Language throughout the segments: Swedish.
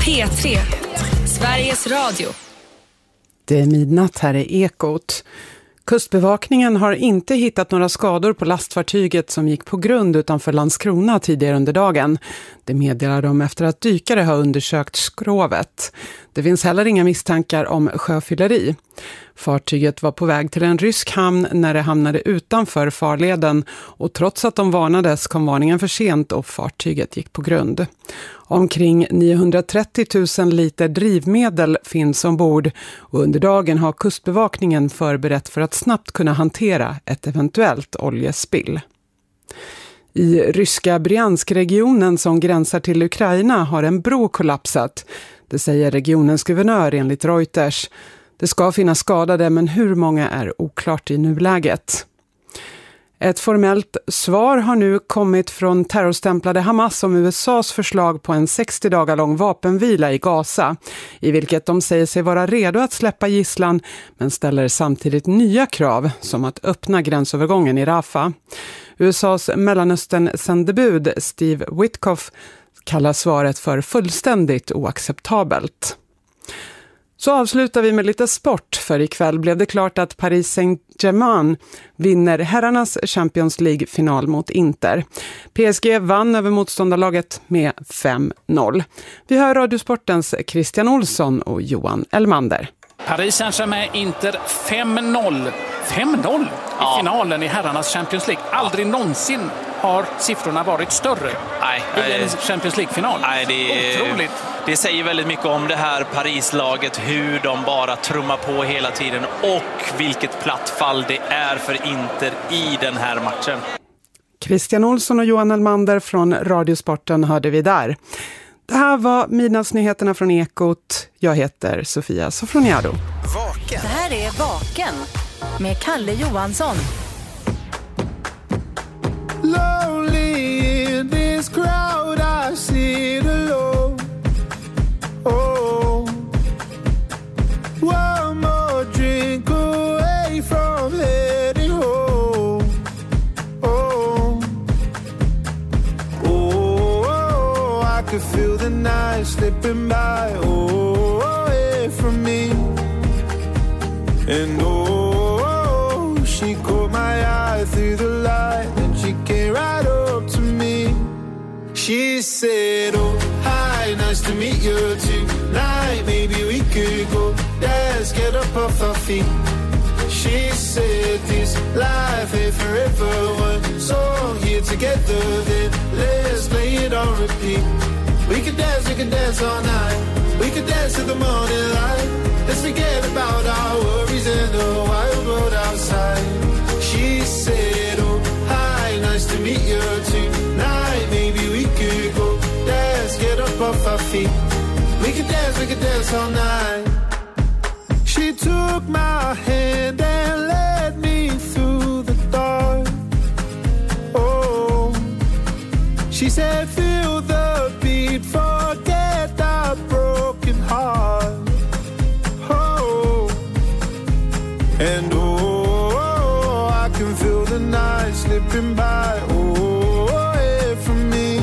P3, Sveriges Radio. Det är midnatt här i Ekot. Kustbevakningen har inte hittat några skador på lastfartyget som gick på grund utanför Landskrona tidigare under dagen. Det meddelar de efter att dykare har undersökt skrovet. Det finns heller inga misstankar om sjöfylleri. Fartyget var på väg till en rysk hamn när det hamnade utanför farleden och trots att de varnades kom varningen för sent och fartyget gick på grund. Omkring 930 000 liter drivmedel finns ombord och under dagen har Kustbevakningen förberett för att snabbt kunna hantera ett eventuellt oljespill. I ryska Bryansk-regionen som gränsar till Ukraina har en bro kollapsat. Det säger regionens guvernör enligt Reuters. Det ska finnas skadade men hur många är oklart i nuläget. Ett formellt svar har nu kommit från terrorstämplade Hamas om USAs förslag på en 60 dagar lång vapenvila i Gaza, i vilket de säger sig vara redo att släppa gisslan men ställer samtidigt nya krav som att öppna gränsövergången i Rafah. USAs Mellanöstern-sändebud Steve Witkoff kallar svaret för fullständigt oacceptabelt. Så avslutar vi med lite sport, för ikväll blev det klart att Paris Saint-Germain vinner herrarnas Champions League-final mot Inter. PSG vann över motståndarlaget med 5-0. Vi hör Radiosportens Christian Olsson och Johan Elmander. Paris Saint-Germain Inter 5-0. 5-0 i finalen i herrarnas Champions League. Aldrig någonsin har siffrorna varit större i en Champions League-final. Nej, otroligt. Det säger väldigt mycket om det här Paris-laget, hur de bara trummar på hela tiden och vilket platt fall det är för Inter i den här matchen. Christian Olsson och Johan Elmander från Radiosporten hörde vi där. Det här var midnattsnyheterna från Ekot. Jag heter Sofia Sofroniado. Vaken. Det här är Vaken med Kalle Johansson. Lonely in this crowd I sit alone. Oh, one more drink away from heading home. Oh, oh, I could feel the night slipping by. Oh, away from me. And oh, she caught my eye through the light and she came right up to me. She said, oh, hi, nice to meet you tonight. Maybe we could go dance, get up off our feet. She said this life ain't forever. One song here together, then let's play it on repeat. We could dance all night. We could dance to the morning light. Let's forget about our worries and the wild world outside. She said, oh, hi, nice to meet you tonight. Maybe we could go dance, get up off our feet. We could dance all night. She took my hand and led me through the dark. Oh, she said, feel the beat, forget our broken heart. Oh, and oh, I can feel the night slipping by. Oh, away from me.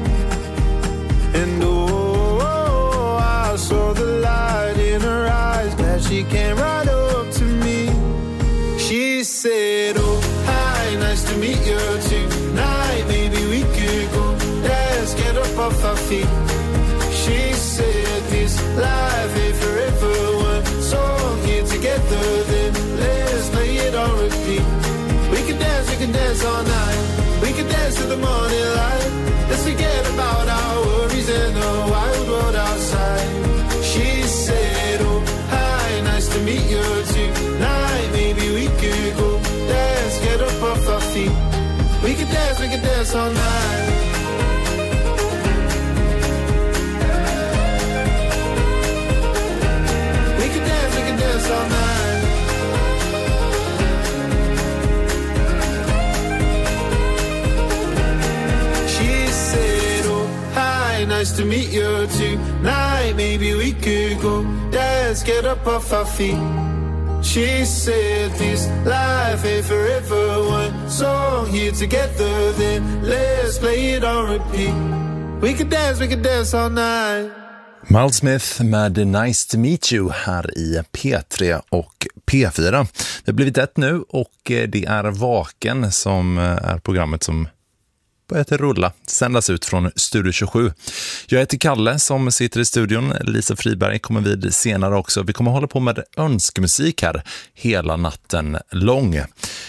And oh, I saw the light in her eyes. Glad she came right up to me. She said, oh, hi, nice to meet you tonight. Maybe we could go dance, get up off our feet. She said this life ain't forever. One song here together, then let's play it on repeat. We can dance all night. We can dance to the morning light. Let's forget about our worries and the wild world outside. She said, oh, hi, nice to meet you tonight. Maybe we could go dance, get up off our feet. We can dance all night. We can dance all night. She said, oh, hi, nice to meet you tonight. Maybe we could go dance, get up off our feet. She said this life ain't forever. One song here together, then let's play it on repeat. We could dance all night. Miles Smith med Nice to meet you här i P3 och P4. Det har blivit ett nu och det är Vaken som är programmet som börjat rulla, sändas ut från Studio 27. Jag heter Kalle som sitter i studion. Lisa Friberg kommer vid senare också. Vi kommer hålla på med önskmusik här hela natten lång.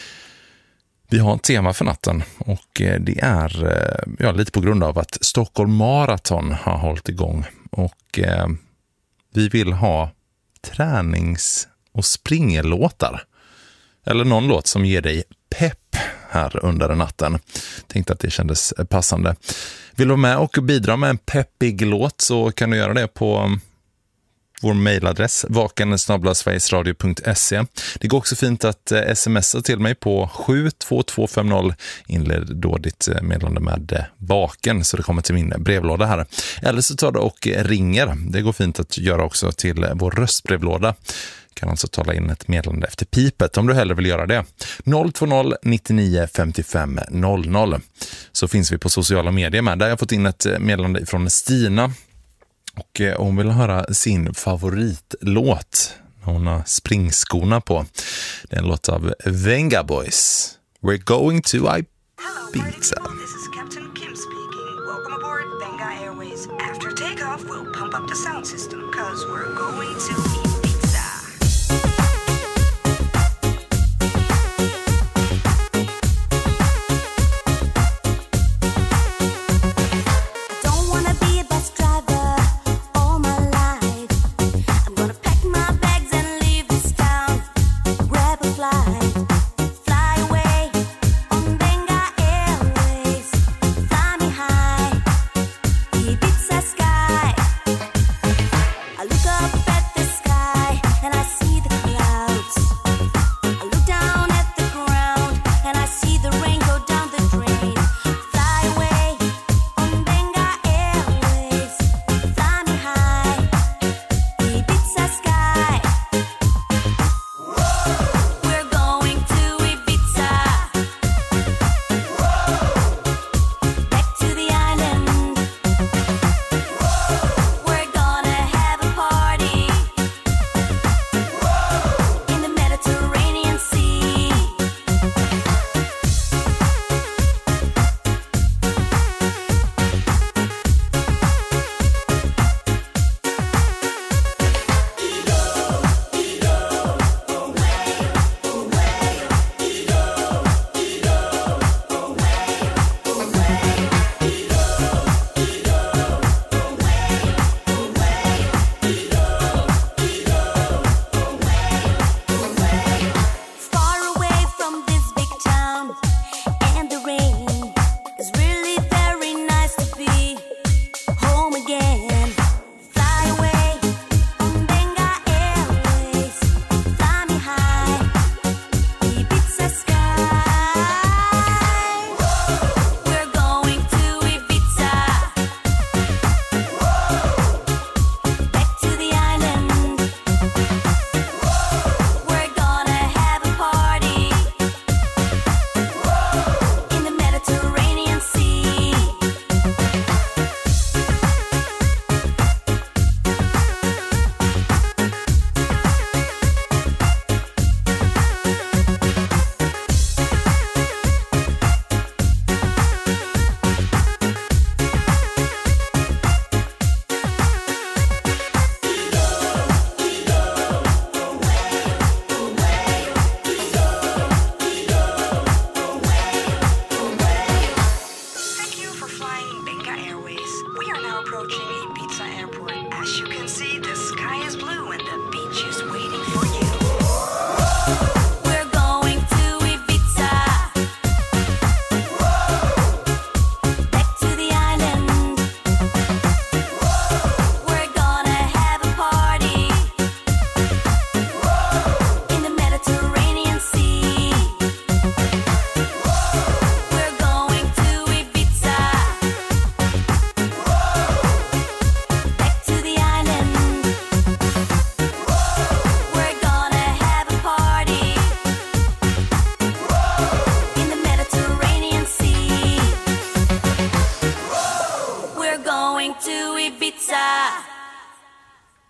Vi har ett tema för natten och det är lite på grund av att Stockholm Marathon har hållit igång. Och vi vill ha tränings- och springelåtar. Eller någon låt som ger dig pepp här under natten. Tänkte att det kändes passande. Vill du vara med och bidra med en peppig låt så kan du göra det på vår mejladress vaken@sverigesradio.se. Det går också fint att smsa till mig på 72250. Inled då ditt meddelande med Vaken så det kommer till min brevlåda här. Eller så tar du och ringer. Det går fint att göra också till vår röstbrevlåda. Kan alltså tala in ett meddelande efter pipet om du hellre vill göra det. 020 99 55 00. Så finns vi på sociala medier med. Där har jag fått in ett meddelande från Stina. Och hon vill höra sin favoritlåt när hon har springskorna på. Det är en låt av Venga Boys. We're going to Ibiza. Hello, this is Captain Kim speaking. Welcome aboard Venga Airways. After takeoff, we'll pump up the sound system because we're going to Ibiza. I look up at the sky.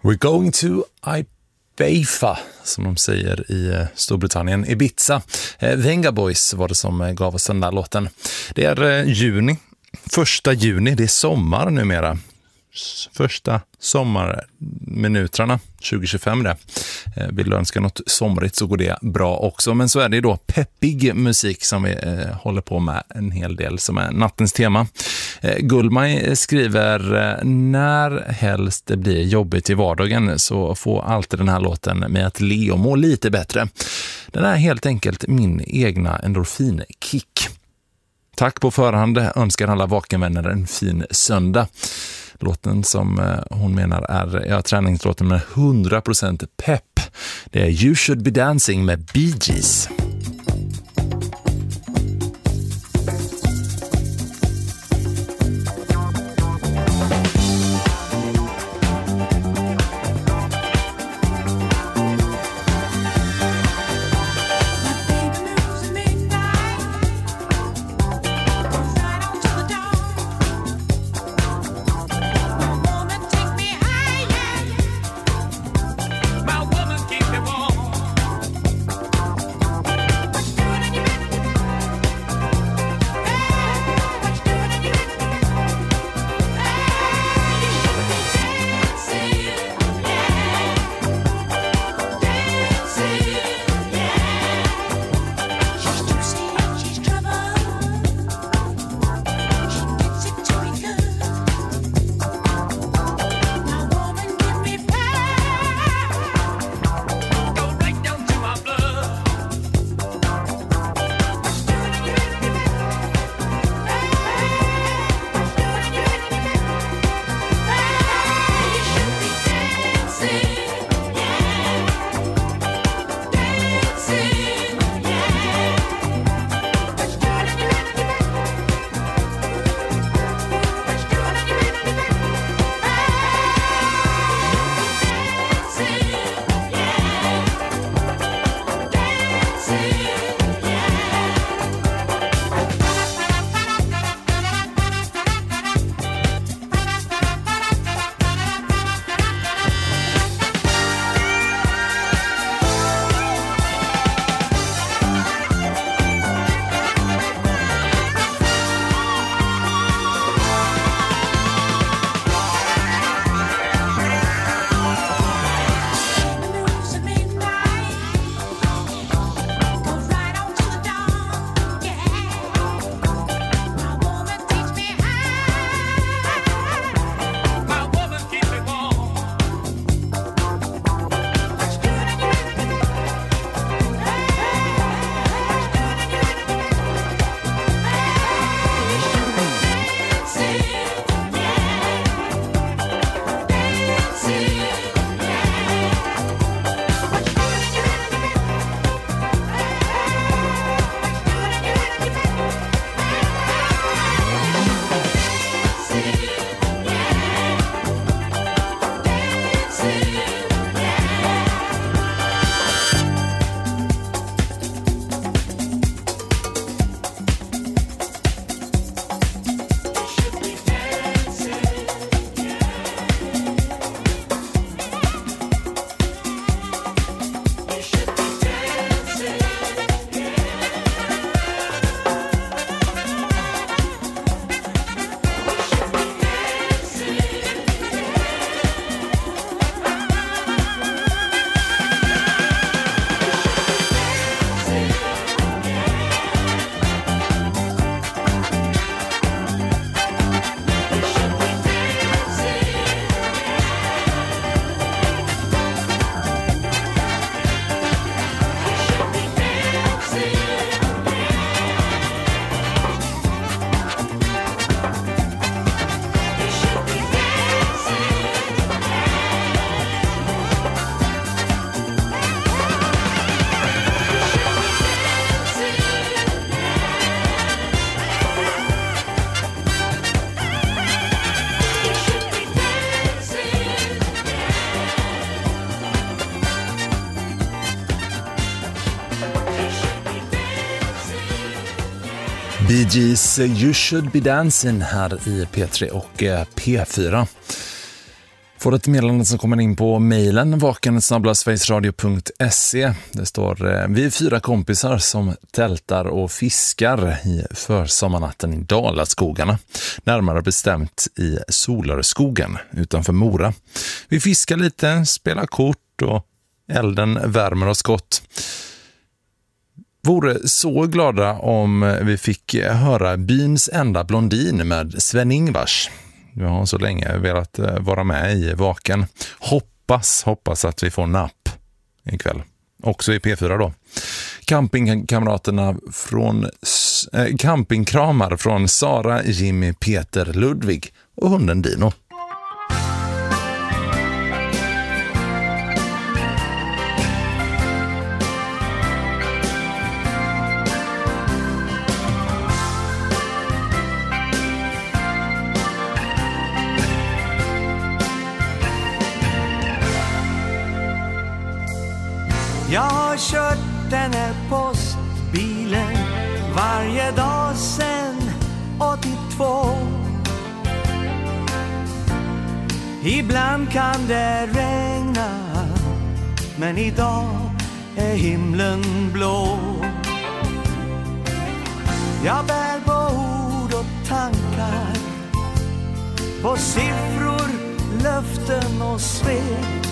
We're going to Ibiza, som de säger i Storbritannien. Ibiza. Venga Boys var det som gav oss den där låten. Det är juni. 1 juni, det är sommar numera. Första sommarminuterna 2025 det. Vill du önska något somrigt så går det bra också. Men så är det då peppig musik som vi håller på med en hel del, som är nattens tema. Gullmaj skriver: när helst det blir jobbigt i vardagen så får alltid den här låten med att le och må lite bättre. Den är helt enkelt min egna endorfinkick. Tack på förhand, önskar alla vakenvänner en fin söndag. Låten som hon menar är träningslåten med 100% pepp. Det är You Should Be Dancing med Bee Gees. Bee Gees, You Should Be Dancing här i P3 och P4. Får ett meddelande som kommer in på mejlen vaken@sverigesradio.se. Det står: vi är 4 kompisar som tältar och fiskar i försommarnatten i Dalaskogarna. Närmare bestämt i Solarskogen utanför Mora. Vi fiskar lite, spelar kort och elden värmer oss gott. Vore så glada om vi fick höra Byns enda blondin med Sven-Ingvars. Jag har så länge velat vara med i Vaken. Hoppas att vi får napp ikväll. Också i P4 då. Campingkramar från Sara, Jimmy, Peter, Ludvig och hunden Dino. Jag har kört den här postbilen varje dag sedan 82. Ibland kan det regna, men idag är himlen blå. Jag bär på ord och tankar, på siffror, löften och svek.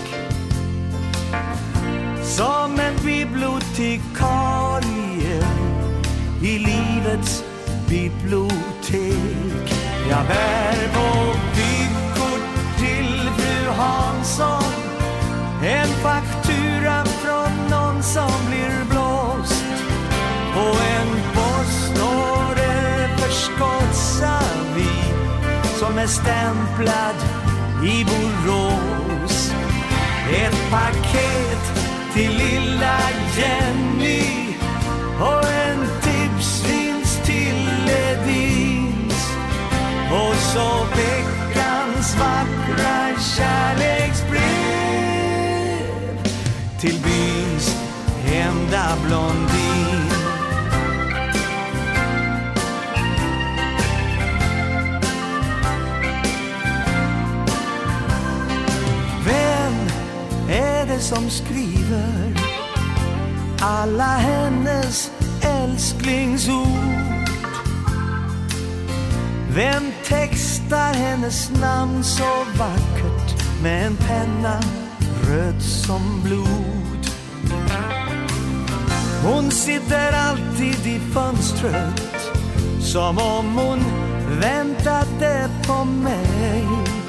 Som en bibliotekarie i livets bibliotek. Jag bär på vykort till fru Hansson, en faktura från någon som blir blåst, och en postorder för Skotsavi som är stämplad i Borås. Ett paket till lilla Jenny och en tipsvinst till Ledins, och så veckans vackra kärleksbrev till byns enda blondin. Vem är det som skriver alla hennes älsklingsord? Vem textar hennes namn så vackert med en penna röd som blod? Hon sitter alltid i fönstret som om hon väntade på mig.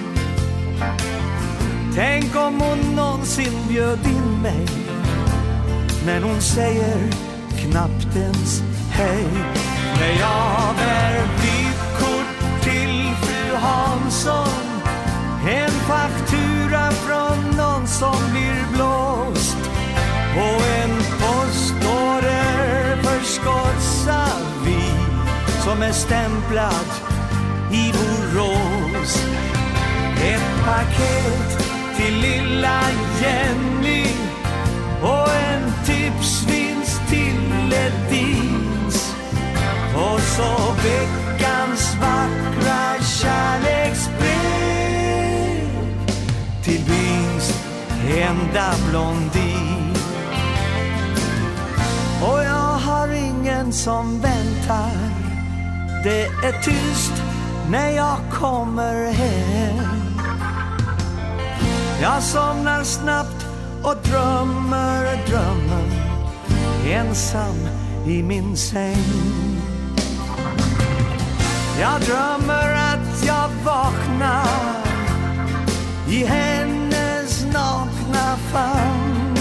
Tänk om hon någonsin bjöd in mig, men hon säger knappt ens hej. När jag bär vykort till fru Hansson, en faktura från någon som blir blåst, och en postorder för Skotsavi som är stämplad i Borås. Ett paket till lilla Jenny och en tipsvinst till Ledins, och så veckans vackra kärleksbrev till byns enda blondin. Och jag har ingen som väntar, det är tyst när jag kommer hem. Jag somnar snabbt och drömmer ensam i min säng. Jag drömmer att jag vaknar i hennes nakna famn.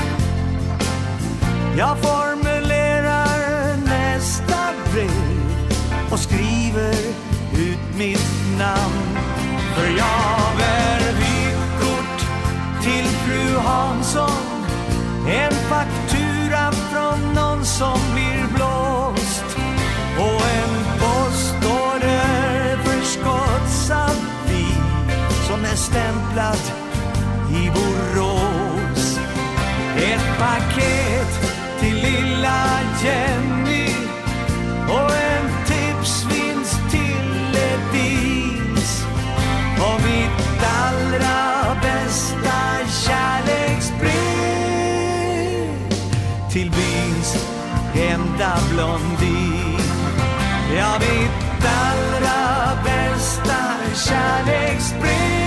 Jag formulerar nästa brev och skriver ut mitt namn. För jag bär vykort till fru Hansson, en faktura från någon som blir blåst, och en postorder för Skotsavi som är stämplad i Borås. Ett paket till lilla Jenny och en tipsvinst till Ledins, och mitt allra Ja, mitt allra bästa kärleksbrev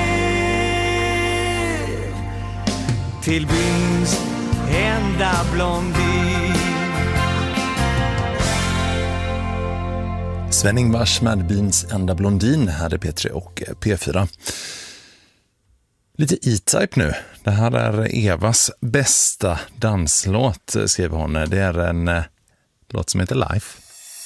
till byns enda blondin. Sven-Ingvars med byns enda blondin här i P3 och P4. Lite E-Type nu. Det här är Evas bästa danslåt, skriver hon. Det är en låt som heter Life.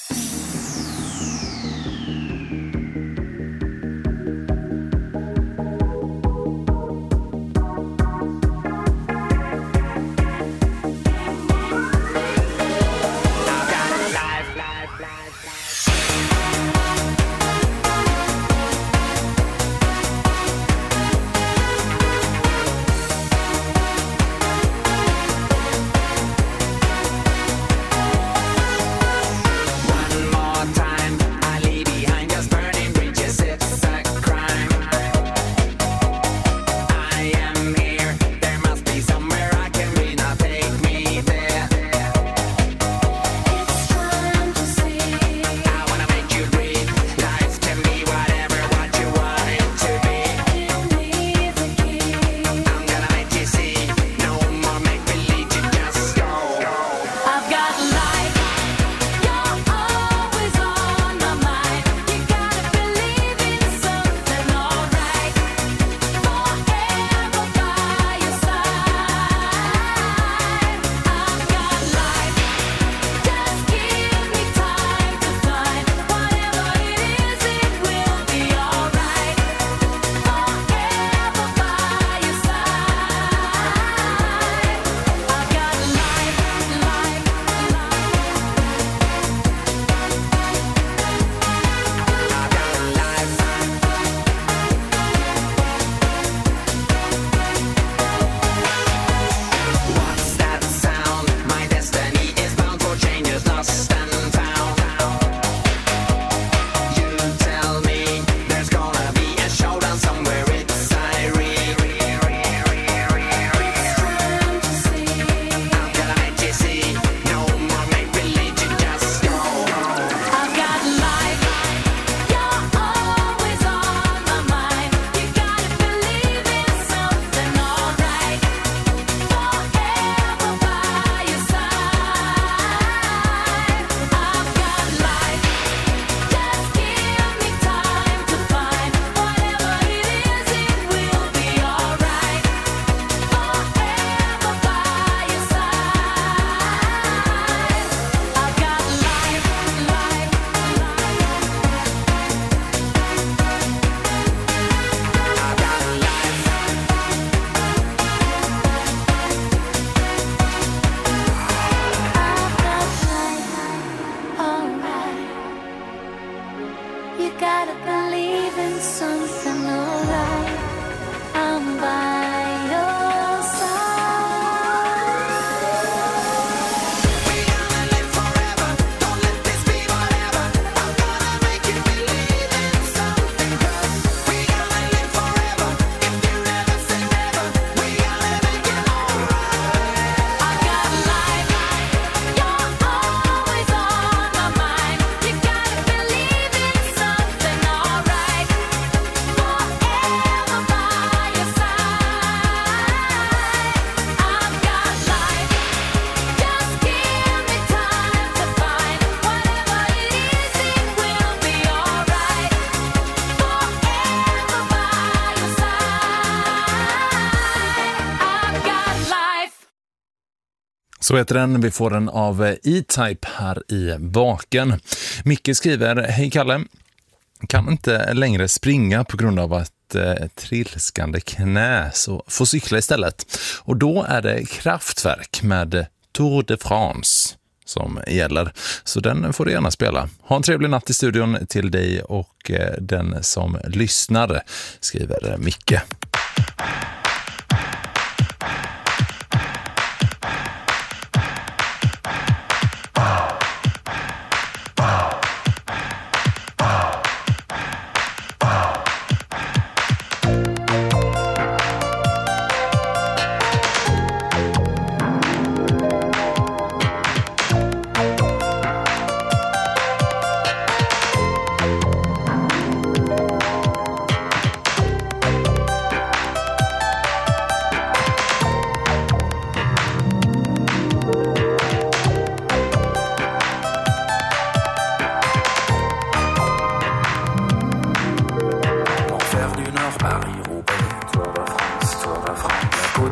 Så heter den. Vi får den av E-Type här i Vaken. Micke skriver: hej Kalle, kan inte längre springa på grund av ett trilskande knä, så får cykla istället. Och då är det Kraftwerk med Tour de France som gäller. Så den får du gärna spela. Ha en trevlig natt i studion till dig och den som lyssnar, skriver Micke.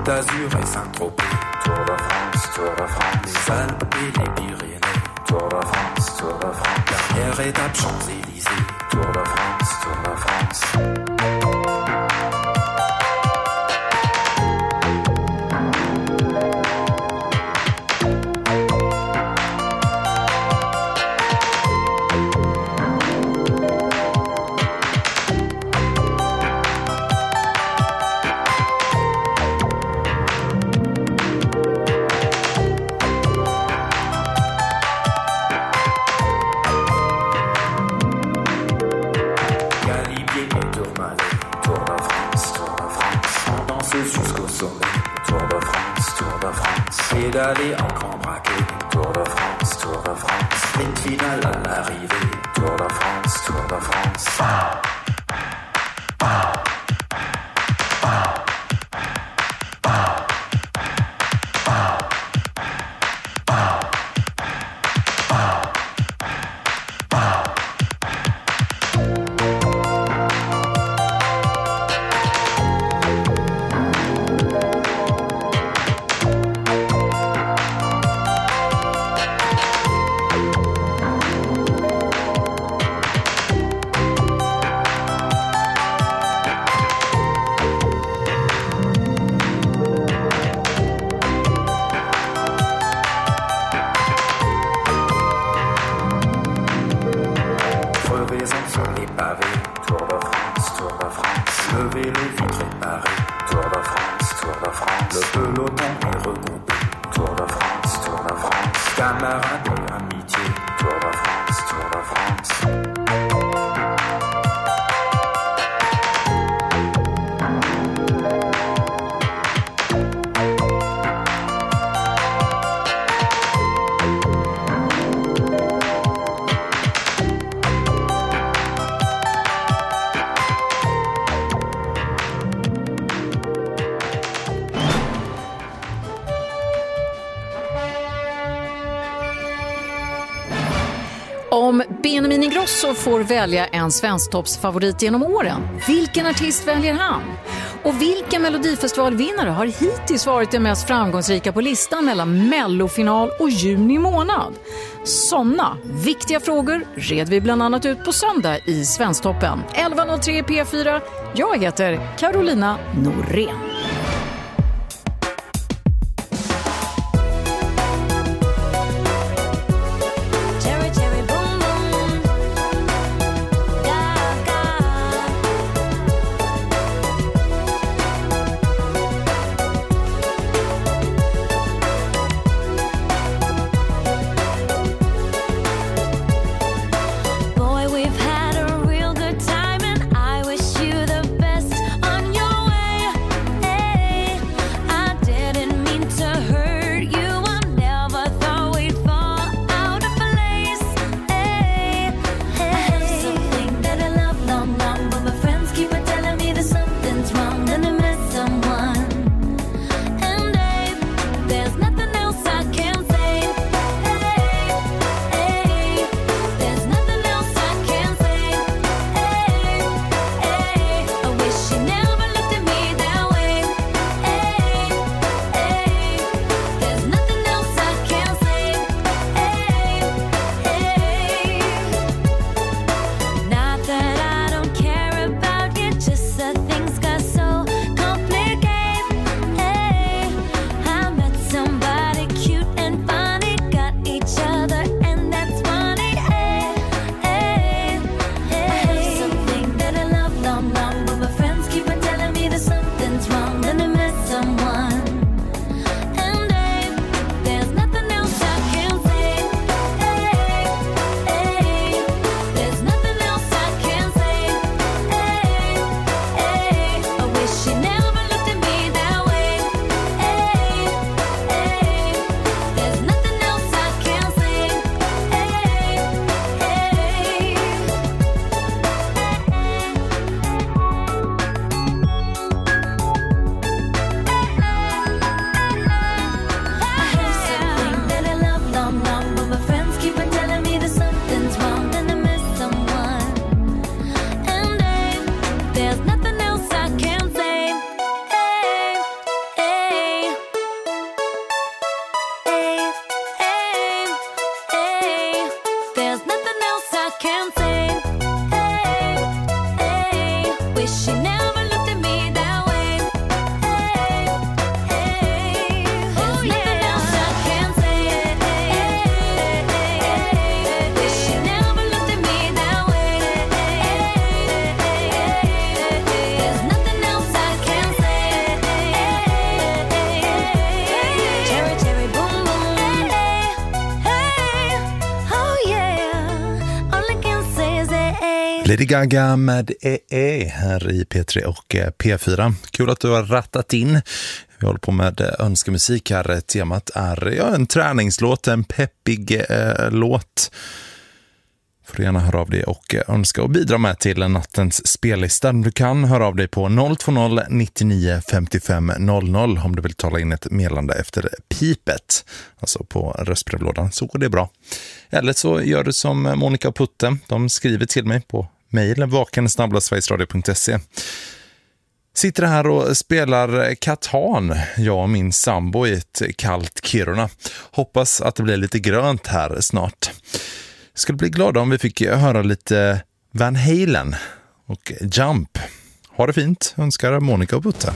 d'Azur et Saint-Tropez. Tour de France, Tour de France. Les Alpes et les Pyrénées. Tour de France, Tour de France. Dernière étape Champs-Élysées. Tour de France, Tour de France. Pédaler en grand braquet, Tour de France, Tour de France. Sprint finale à l'arrivée, Tour de France, Tour de France. Om Benjamin Ingrosso får välja en svensktoppsfavorit genom åren, vilken artist väljer han? Och vilken melodifestivalvinnare har hittills varit den mest framgångsrika på listan mellan mellofinal och juni månad? Sådana viktiga frågor red vi bland annat ut på söndag i Svensktoppen. 11.03 P4. Jag heter Carolina Norén. Lady Gaga med här i P3 och P4. Kul att du har rattat in. Vi håller på med önskemusik här. Temat är en träningslåt, en peppig låt. Får gärna höra av dig och önska och bidra med till nattens spellista. Du kan höra av dig på 020 99 55 00 om du vill tala in ett meddelande efter pipet. Alltså på röstbrevlådan, så går det bra. Eller så gör du som Monica och Putte. De skriver till mig på mejl vaken@sverigesradio.se. Sitter här och spelar Catan, jag och min sambo, i ett kallt Kiruna. Hoppas att det blir lite grönt här snart. Jag skulle bli glad om vi fick höra lite Van Halen och Jump. Ha det fint, önskar Monica och Putte.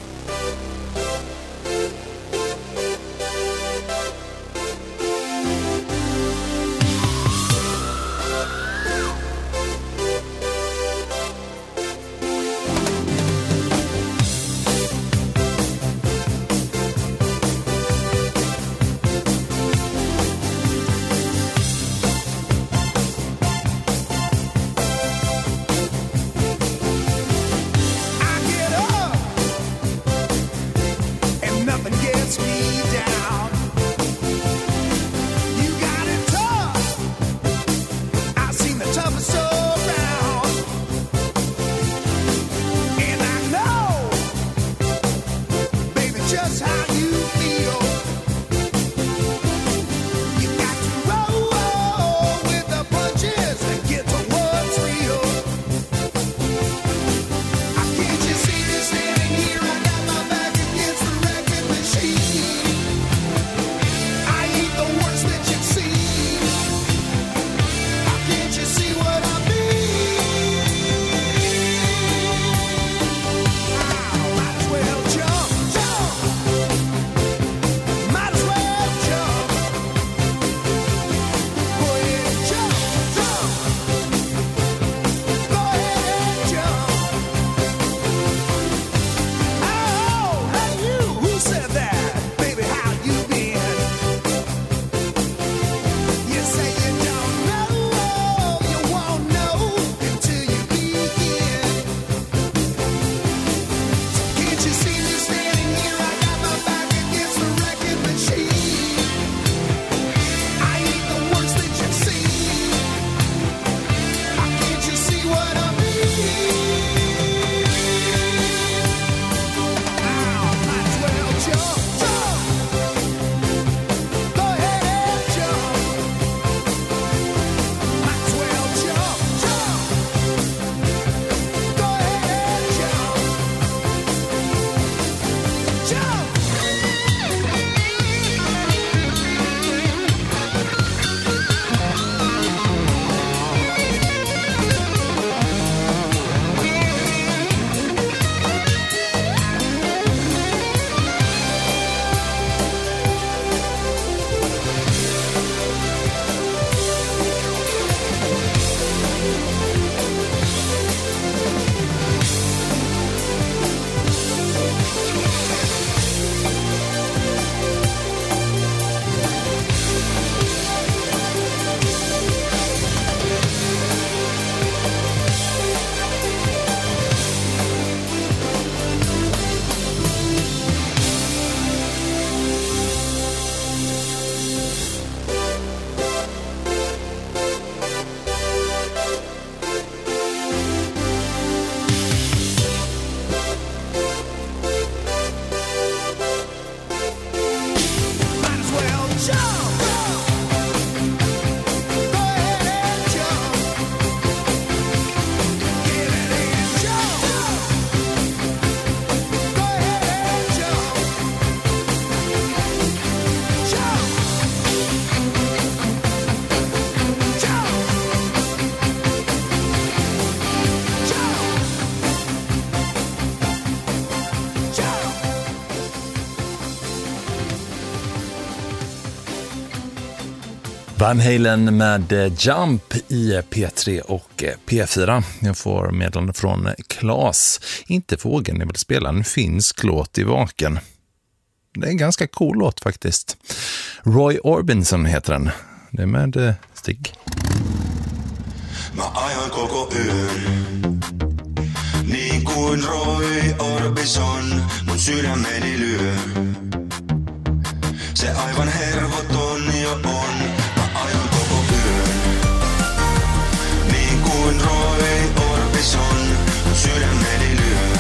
Van Halen med Jump i P3 och P4. Jag får meddelande från Claes. Inte frågan ni vill spela en finsk låt i Vaken. Det är en ganska cool låt faktiskt. Roy Orbison heter den. Det är med Stig. Mä ajan koko yön. Niin kuin Roy Orbison mun sydämeni lyö. Se aivan hervoton jo on. Mä ajan koko yön. Niin kuin Roy Orbison mun sydämeni lyö.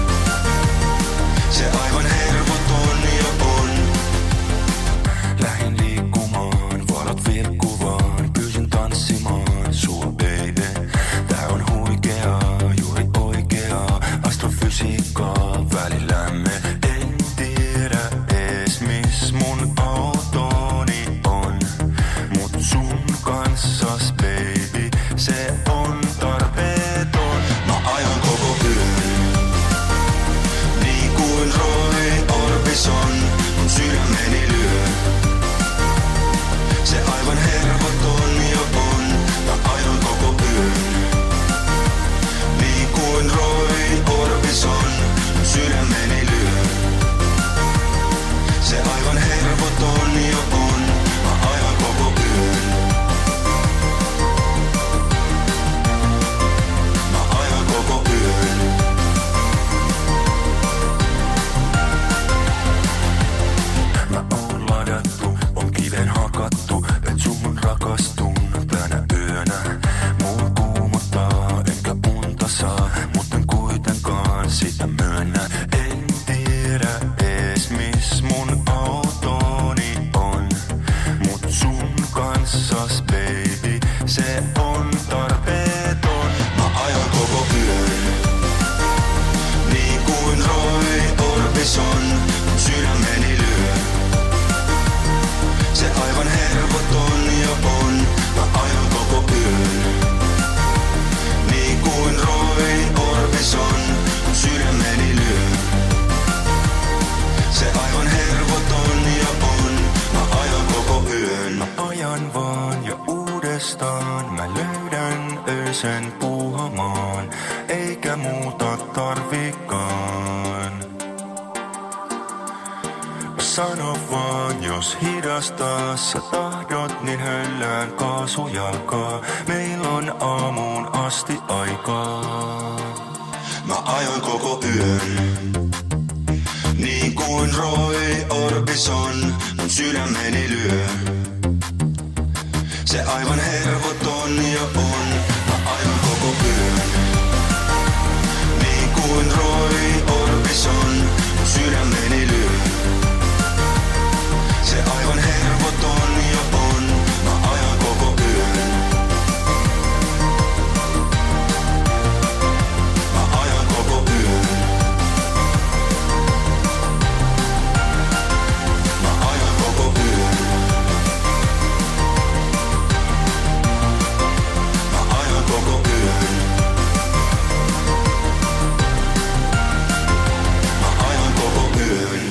Se aivan hervoton jo on. Lähin liikkumaan, valot vilkkuvaan. Pyysin tanssimaan sua baby. Tää on huikeaa, juuri oikeaa. Astrofysiikkaa välillämme. En tiedä ees miss mun autoni on. Mut sun kanssas baby, se on tarpeeton. Mä ajan koko yön. Niin kuin Roy Orbison mun sydämeni lyö. Se aivan hervoton jo on. Mä ajan koko yön. Niin kuin Roy Orbison mun sydämeni lyö. Se aivan hervoton jo on. Mä ajan koko yön. Mä ajan koko yön. Mä oon ladattu, on kiven hakattu, et suhun rakastun tänä yönä. Muut kuumottaa, enkä unta saa, mut en kuitenkaan sitä myönnä. En tiedä ees miss mun autoni on, mut sun kanssas baby, se on tarpeeton. Mä ajan koko yön. Niin kuin Roy Orbison mun sydämeni lyö. Se aivan hervoton jo on. Mä ajan koko yön. Niin kuin Roy Orbison mun sydämeni lyö. Se aivan hervoton jo on. Mä ajan koko yön. Mä ajan vaan jo uudestaan. Mä löydän öisen puuhamaan. Eikä muuta tarvikaan. Sano vaan, jos hidastaa sä tahdot, niin höllään kaasujalkaa. Meillä on aamuun asti aikaa. Mä ajan koko yön. Niin kuin Roy Orbison mun sydämeni lyö. Se aivan hervoton jo on. Mä ajan koko yön. Niin kuin Roy Orbison mun sydämeni lyö. Se aivan hervoton jo on. Mä ajan koko yön. Mä ajan koko yön. Mä ajan koko yön. Mä ajan koko yön. Mä ajan koko yön.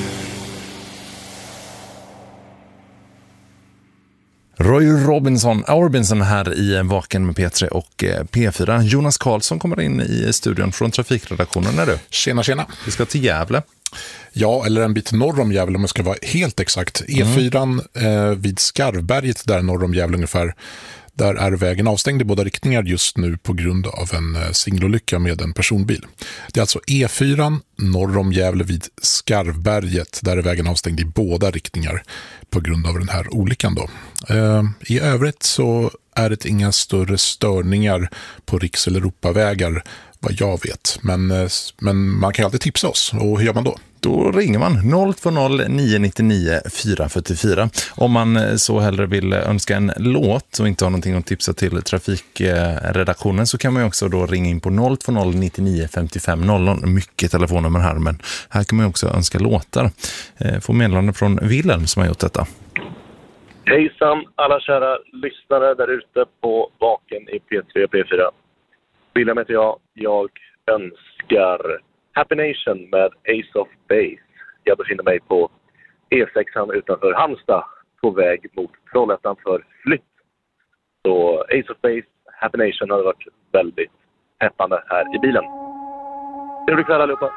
Roy Orbison här i Vaken med P3 och P4. Jonas Karlsson kommer in i studion från trafikredaktionen. Är du? Tjena, tjena. Vi ska till Gävle. Ja, eller en bit norr om Gävle om jag ska vara helt exakt. E4 vid Skarvberget där norr om Gävle ungefär. Där är vägen avstängd i båda riktningar just nu på grund av en singelolycka med en personbil. Det är alltså E4 norr om Gävle vid Skarvberget. Där är vägen avstängd i båda riktningar på grund av den här olyckan då. I övrigt så är det inga större störningar på riks- eller Europavägar vad jag vet. Men man kan alltid tipsa oss. Och hur gör man då? Då ringer man 020 999 444. Om man så hellre vill önska en låt och inte har någonting att tipsa till trafikredaktionen så kan man ju också då ringa in på 020 99 55 00. Mycket telefonnummer här, men här kan man ju också önska låtar. Få meddelande från Wilhelm som har gjort detta. Hejsan alla kära lyssnare där ute på Vaken i P3 och P4. Wilhelm heter jag önskar Happy Nation med Ace of Base. Jag befinner mig på E6 utanför Halmstad på väg mot Trollhättan för flytt. Så Ace of Base, Happy Nation hade varit väldigt peppande här i bilen. Trevlig kväll allihopa!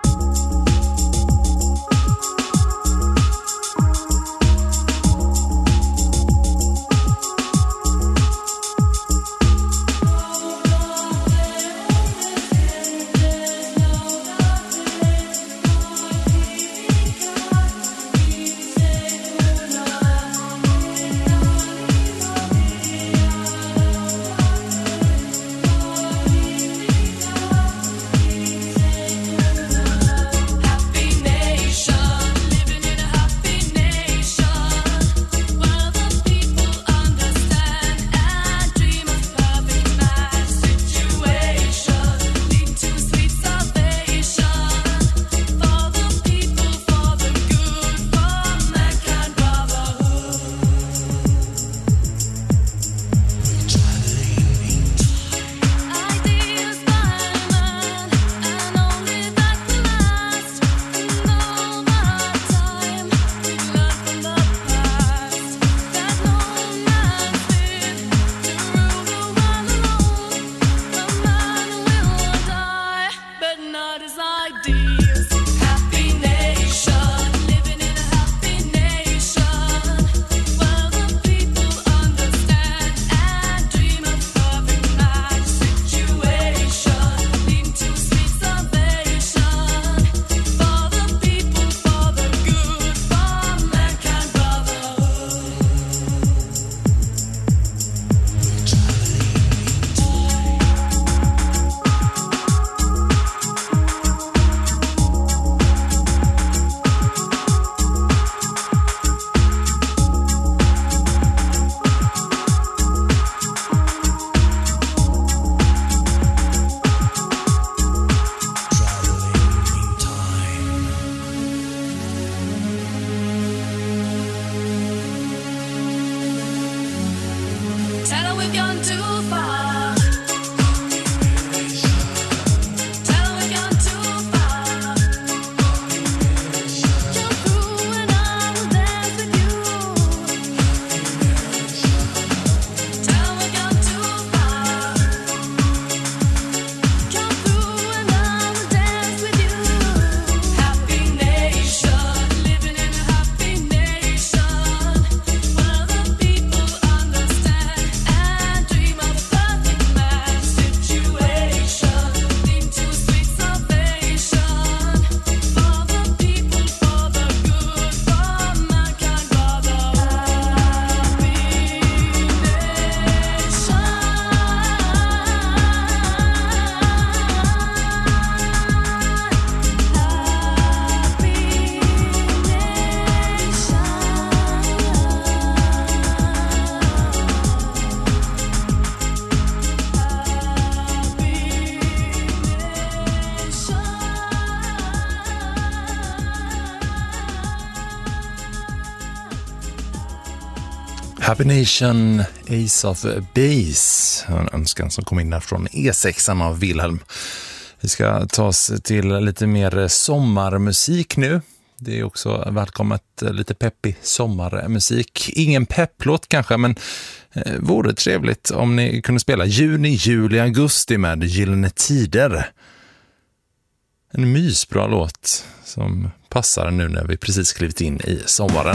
Happy Nation, Ace of Base. En önskan som kom in där från E6 av Wilhelm. Vi ska ta oss till lite mer sommarmusik nu. Det är också välkommet lite peppig sommarmusik. Ingen pepplåt kanske, men vore trevligt om ni kunde spela juni, juli, augusti med Gyllene Tider. En mysbra låt som passar nu när vi precis klivit in i sommaren.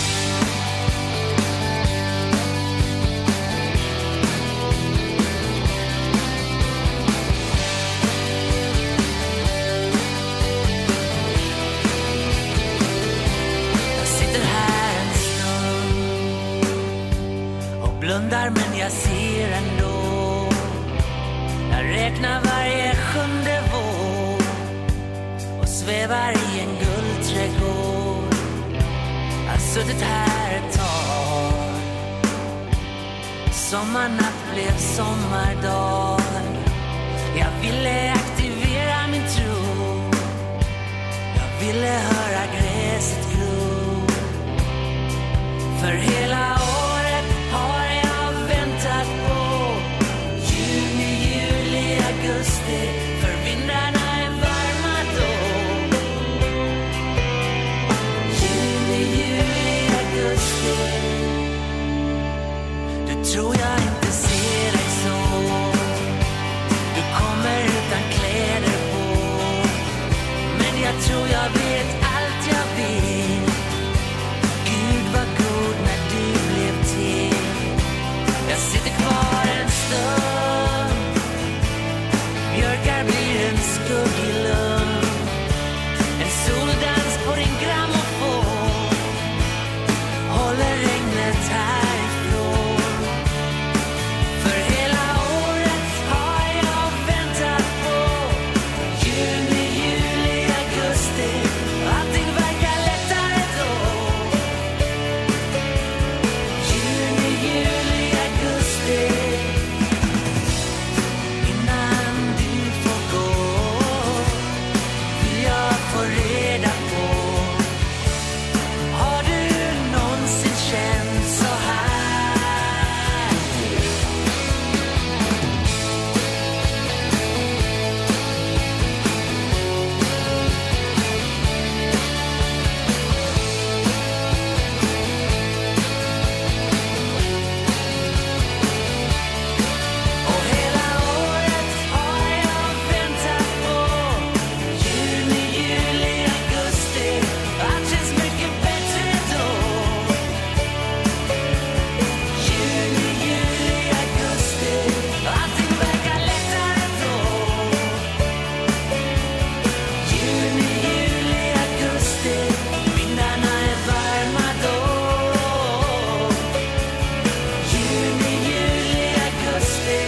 Men jag ser ändå, jag räknar varje sjunde vår och svävar i en guldträdgård. Jag har suttit här ett tag, sommarnatt blev sommardag. Jag ville aktivera min tro, jag ville höra gräset gro. För hela året har jag väntat på juni, juli, augusti, för vindarna är varma då. Juni, juli, augusti. Du tror jag inte ser dig så. Du kommer utan kläder på. Men jag tror jag vet allt jag vill. Gud var god när du blev till. Jag sitter kvar en stund. Björkar blir en skuggig lund. En soldans på din grammofon. Håller regnet härifrån. För hela året har jag väntat på juni, juli, augusti. Allting verkar lättare då. Juni, juli, augusti. Innan du får gå vill jag få reda på, har du någonsin känt så här? Och hela året har jag väntat på juni, juli, augusti. Allt känns mycket bättre då. Juni, juli, augusti. Allting verkar lättare då. Juni, juli, augusti. Vindarna är varma då. Juni, juli, augusti.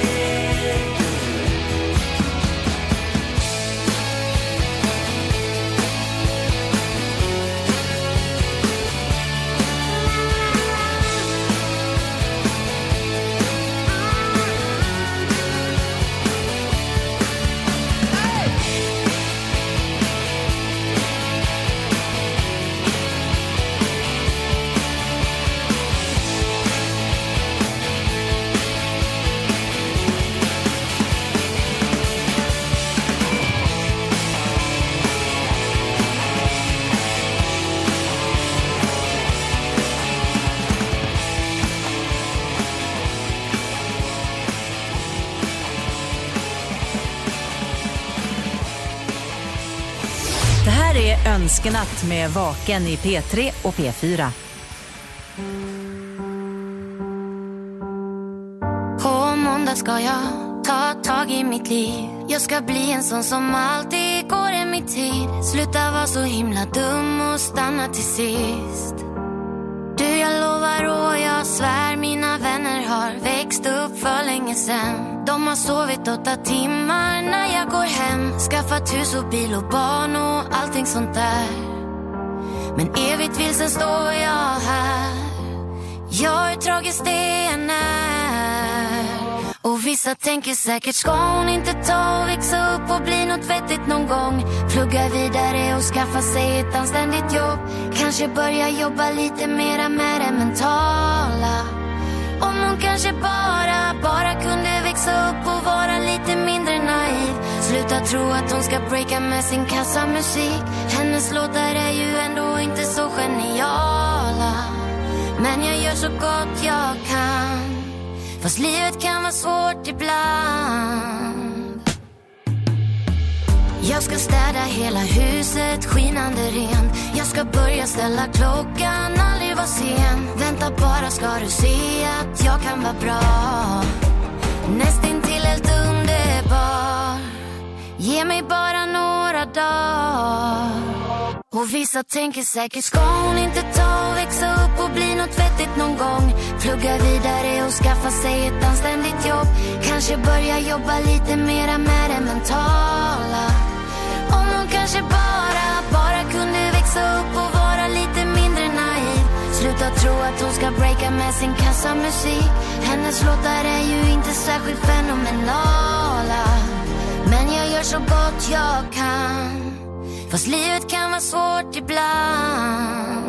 Det här är Önskenatt med Vaken i P3 och P4. På måndag ska jag ta tag i mitt liv. Jag ska bli en sån som alltid går i mitt tid. Sluta vara så himla dum och stanna till sist. Du, jag lovar och jag svär, mina vänner har växt upp för länge sedan. De har sovit 8 timmar när jag går hem. Skaffat hus och bil och barn och allting sånt där. Men evigt vilsen står jag här. Jag är tragiskt det än är. Och vissa tänker säkert, ska hon inte ta och växa upp och bli något vettigt någon gång? Plugga vidare och skaffa sig ett anständigt jobb. Kanske börja jobba lite mera med det mentala. Om hon kanske bara kunde växa upp och vara lite mindre naiv. Sluta tro att hon ska breaka med sin kassamusik. Hennes låtar är ju ändå inte så geniala. Men jag gör så gott jag kan. Fast livet kan vara svårt ibland. Jag ska städa hela huset, skinande rent. Jag ska börja ställa klockan, aldrig vara sen. Vänta bara ska du se att jag kan vara bra. Nästintill helt underbar. Ge mig bara några dagar. Och vissa tänker säkert, ska hon inte ta och växa upp och bli något vettigt någon gång? Plugga vidare och skaffa sig ett anständigt jobb. Kanske börja jobba lite mera med det mentala. Om hon kanske bara kunde växa upp och vara lite mindre naiv. Sluta tro att hon ska breaka med sin kassamusik. Hennes låtar är ju inte särskilt fenomenala. Men jag gör så gott jag kan. Fast livet kan vara svårt ibland.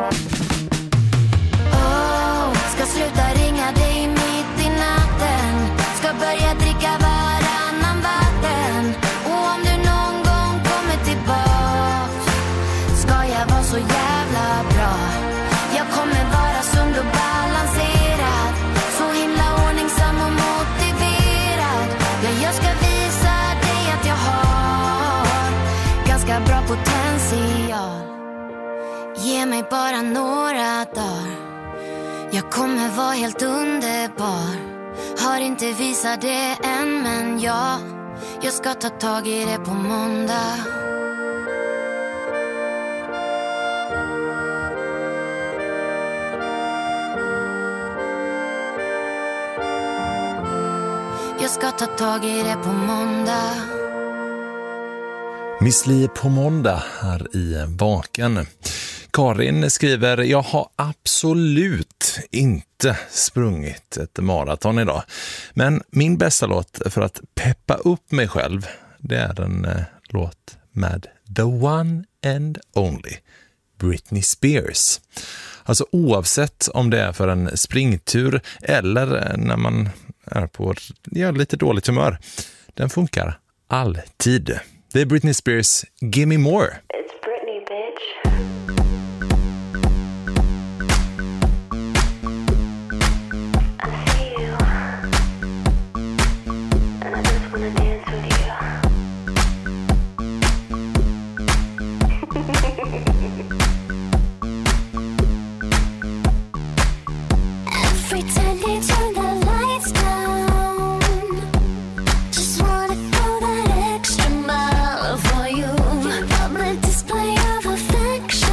Ska sluta ringa dig mitt i natten. Ska börja dricka varannan vatten. Och om du någon gång kommer tillbaks, ska jag vara så jävla bra. Jag kommer vara sund och balanserad. Så himla ordningsam och motiverad. Ja, jag ska visa dig att jag har ganska bra potential. Ge mig bara några dagar. Jag kommer vara helt underbar. Har inte visat det än, men jag ska ta tag i det på måndag. Jag ska ta tag i det på måndag. Miss Li på måndag här i Vaken. Karin skriver, jag har absolut inte sprungit ett maraton idag. Men min bästa låt för att peppa upp mig själv, det är en låt med The One and Only, Britney Spears. Alltså oavsett om det är för en springtur eller när man är på lite dåligt humör. Den funkar alltid. Det är Britney Spears, Give Me More. It's Britney, bitch. Display of affection.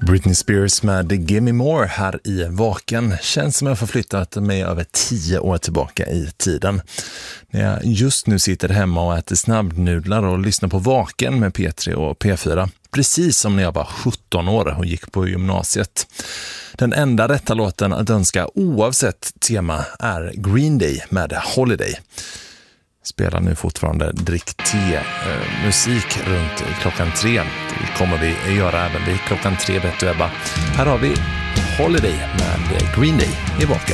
Britney Spears med Give Me More här i Vaken. Känns som jag förflyttat mig över 10 år tillbaka i tiden. När jag just nu sitter hemma och äter snabbnudlar och lyssnar på Vaken med P3 och P4. Precis som när jag var 17 år och gick på gymnasiet. Den enda rätta låten att önska oavsett tema är Green Day med Holiday. Spelar nu fortfarande drick musik runt klockan 3. Det kommer vi göra även vid klockan 3, vet du Ebba. Här har vi Holiday med Green Day i Vaken.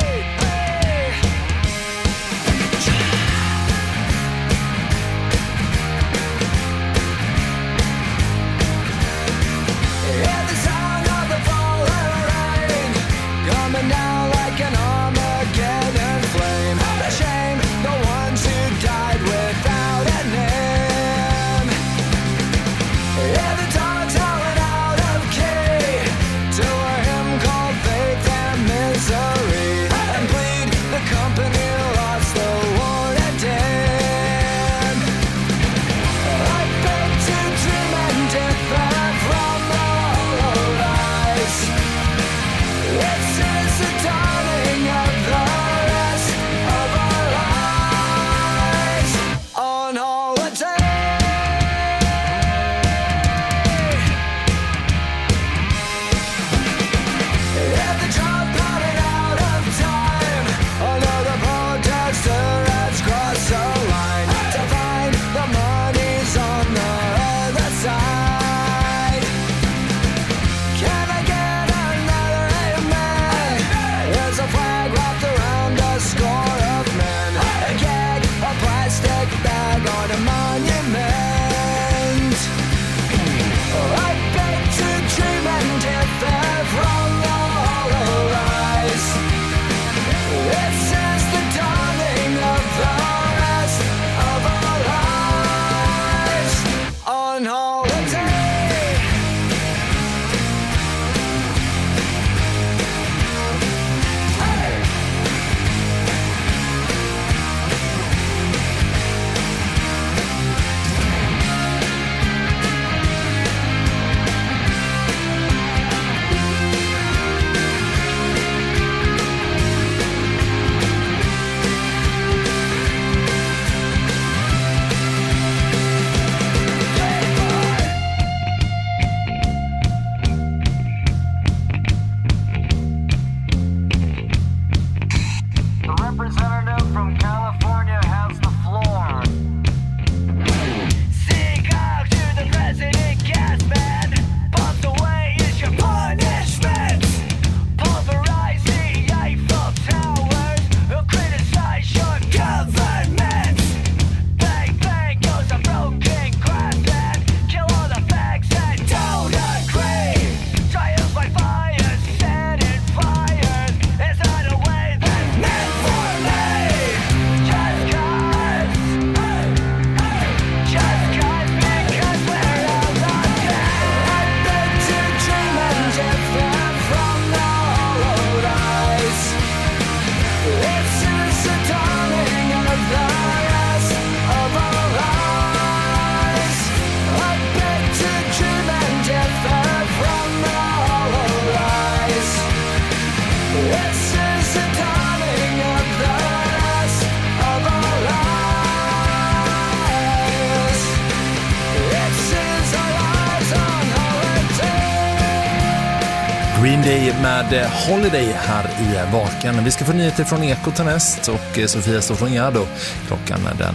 Green Day med Holiday här i Vaken. Vi ska få nyheter från Ekot näst och Sofia står från Gärdo. Klockan den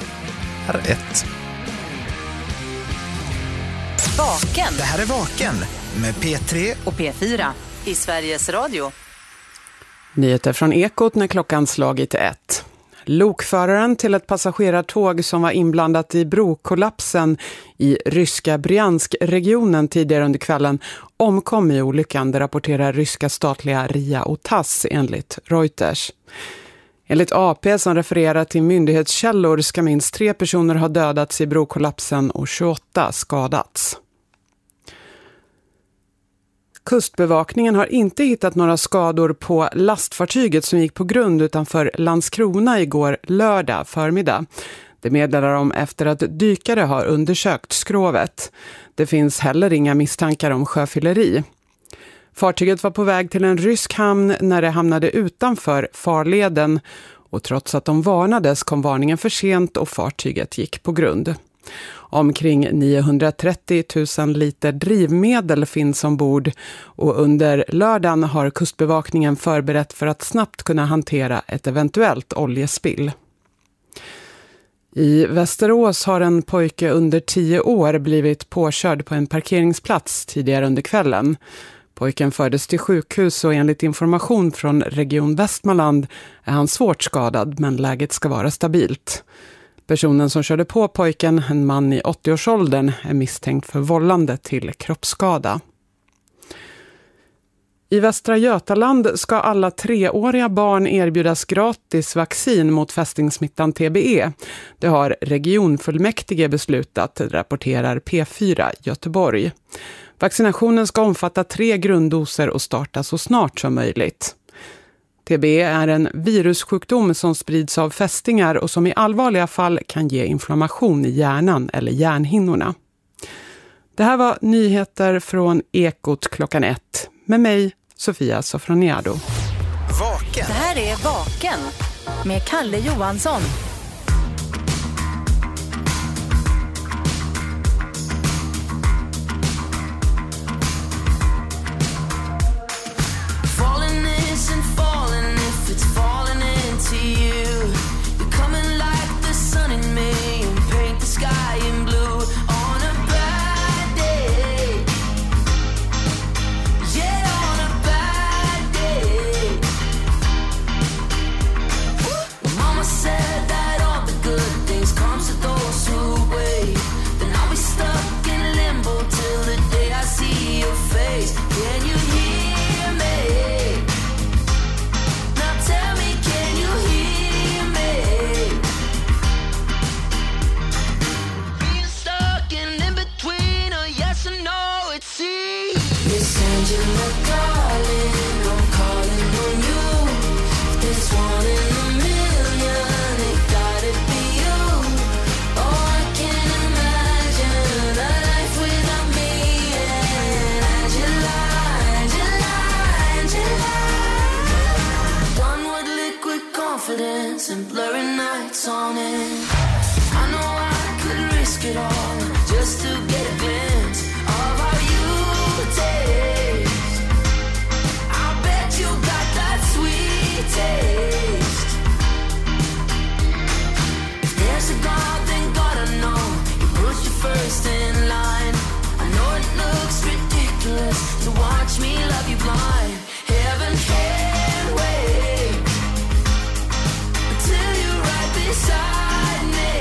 är 1. Vaken. Det här är Vaken med P3 och P4 i Sveriges Radio. Nyheter från Ekot när klockan slagit 1. Lokföraren till ett passagerartåg som var inblandat i brokollapsen i ryska Bryansk-regionen tidigare under kvällen omkom i olyckan, det rapporterar ryska statliga RIA och TASS enligt Reuters. Enligt AP som refererar till myndighetskällor ska minst 3 personer ha dödats i brokollapsen och 28 skadats. Kustbevakningen har inte hittat några skador på lastfartyget som gick på grund utanför Landskrona igår lördag förmiddag. Det meddelar de efter att dykare har undersökt skrovet. Det finns heller inga misstankar om sjöfylleri. Fartyget var på väg till en rysk hamn när det hamnade utanför farleden och trots att de varnades kom varningen för sent och fartyget gick på grund. Omkring 930 000 liter drivmedel finns ombord och under lördagen har kustbevakningen förberett för att snabbt kunna hantera ett eventuellt oljespill. I Västerås har en pojke under 10 år blivit påkörd på en parkeringsplats tidigare under kvällen. Pojken fördes till sjukhus och enligt information från Region Västmanland är han svårt skadad men läget ska vara stabilt. Personen som körde på pojken, en man i 80-årsåldern, är misstänkt för vållande till kroppsskada. I Västra Götaland ska alla 3-åriga barn erbjudas gratis vaccin mot fästingsmittan TBE. Det har regionfullmäktige beslutat, rapporterar P4 Göteborg. Vaccinationen ska omfatta 3 grunddoser och starta så snart som möjligt. TBE är en virussjukdom som sprids av fästingar och som i allvarliga fall kan ge inflammation i hjärnan eller hjärnhinnorna. Det här var nyheter från Ekot klockan 1 med mig, Sofia Sofroniado. Vaken. Det här är Vaken med Kalle Johansson. And blurry nights on it. I know I could risk it all just to get a glimpse of how you taste. I bet you got that sweet taste. If there's a God, then God I know He puts you first in line. I know it looks ridiculous to watch me love you blind. Heaven can't wait till you're right beside me.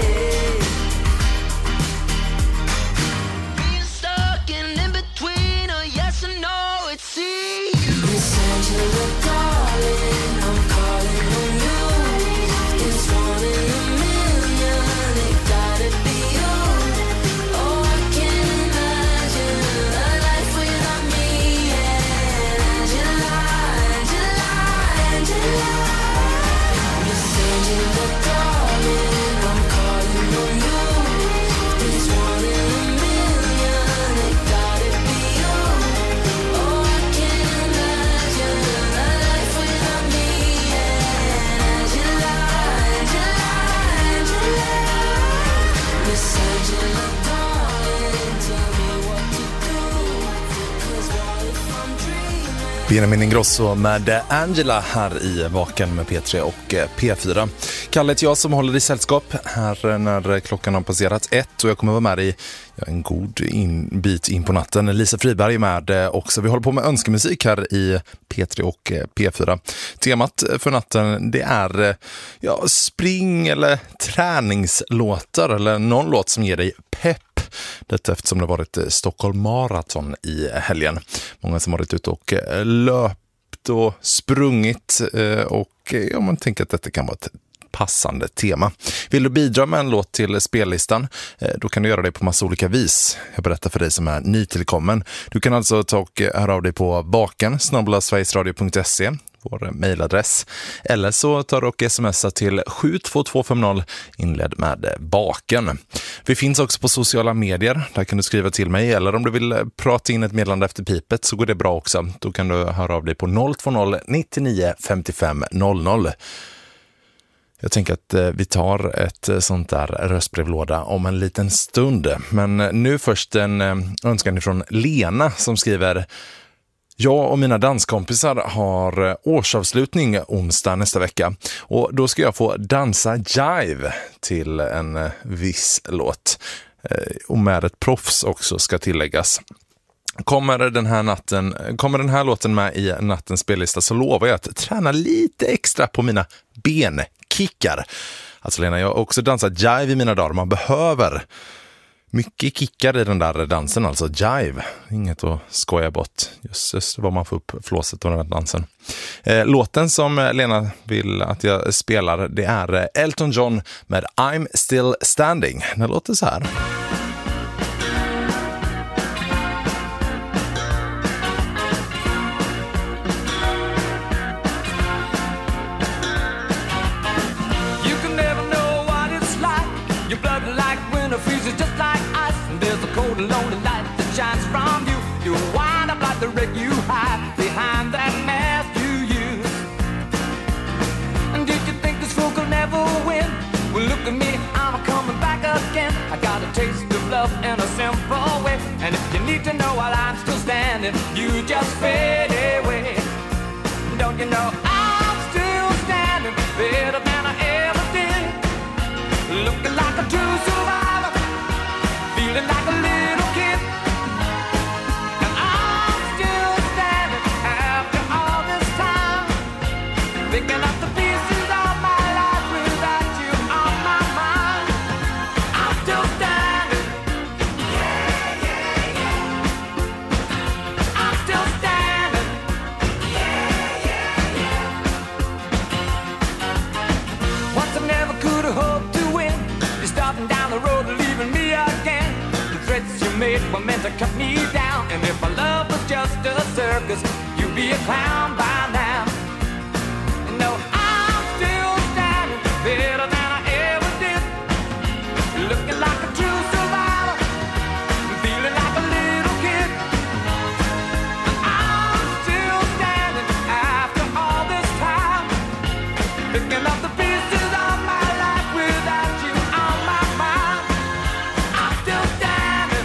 Being stuck in between a yes and no, it's see. Miss Angela, darling, I'm calling on you. It's 1 in a million, it gotta be you. Oh, I can't imagine a life without me. And Angela, Angela, Angela. Miss Angela, darling, I'm calling on you. It's 1 in a million, it gotta be you. Oh, I can't imagine a life without me. And Angela, Angela, Angela. Miss Angela, darling, tell me what to do. 'Cause what if I'm dreaming? Benjamin Ingrosso med Angela här i Vaken med P3 och P4. Kalle heter jag som håller i sällskap här när klockan har passerat 1 och jag kommer vara med i en god bit in på natten. Lisa Friberg är med också. Vi håller på med önskemusik här i P3 och P4. Temat för natten det är spring- eller träningslåtar eller någon låt som ger dig pepp. Detta eftersom det varit Stockholm Marathon i helgen. Många som har varit ute och löpt och sprungit och man tänker att detta kan vara ett passande tema. Vill du bidra med en låt till spellistan? Då kan du göra det på massa olika vis. Jag berättar för dig som är nytillkommen. Du kan alltså ta och höra av dig på vaken@sverigesradio.se. vår mejladress. Eller så tar du och smsa till 72250 inledd med baken. Vi finns också på sociala medier. Där kan du skriva till mig. Eller om du vill prata in ett meddelande efter pipet så går det bra också. Då kan du höra av dig på 020 99 55 00. Jag tänker att vi tar ett sånt där röstbrevlåda om en liten stund. Men nu först en önskan från Lena som skriver: jag och mina danskompisar har årsavslutning onsdag nästa vecka. Och då ska jag få dansa jive till en viss låt. Och med ett proffs också ska tilläggas. Kommer den här låten med i nattens spellista så lovar jag att träna lite extra på mina benkickar. Alltså Lena, jag har också dansat jive i mina dagar. Man behöver mycket kickar i den där dansen, alltså jive. Inget att skoja bort. Just vad man får upp flåset av den här dansen. Låten som Lena vill att jag spelar, det är Elton John med I'm Still Standing. Det låter så här. Lonely light that shines from you. You wind up like the wreck you hide behind that mask you use. And did you think this fool could never win? Well, look at me, I'm coming back again. I got a taste of love in a simple way. And if you need to know while I'm still standing, you just fade away. Don't you know I'm still standing better than I ever did? Looking like a true survivor, feeling like a little kid. And I'm still standing after all this time, picking up the pieces of my life without you on my mind. I'm still standing. Yeah, yeah, yeah. I'm still standing. Yeah, yeah, yeah. Once I never could have hoped to win. You're starting down the road and leaving me again. Threats you made were meant to cut me down. And if my love was just a circus, you'd be a clown by now. No, I'm still standing better than I ever did. Looking like a true survivor, feeling like a little kid. And I'm still standing after all this time, picking up the pieces of my life without you on my mind. I'm still standing.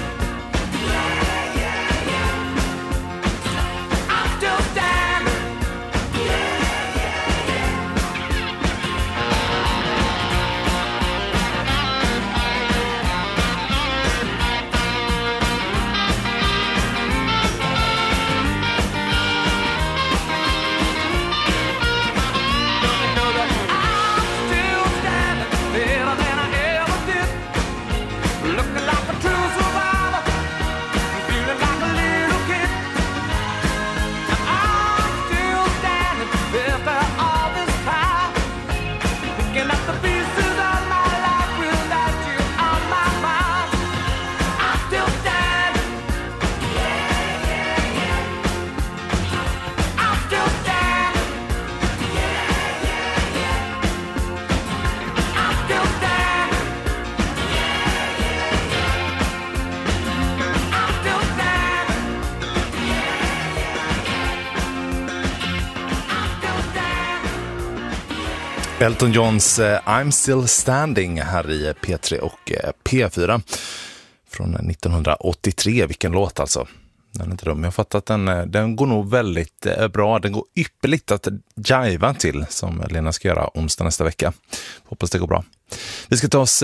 Elton Johns I'm Still Standing här i P3 och P4 från 1983. Vilken låt alltså. Den är inte dum. Jag har fattat att den går nog väldigt bra. Den går ypperligt att jiva till, som Lena ska göra onsdag nästa vecka. Hoppas det går bra. Vi ska ta oss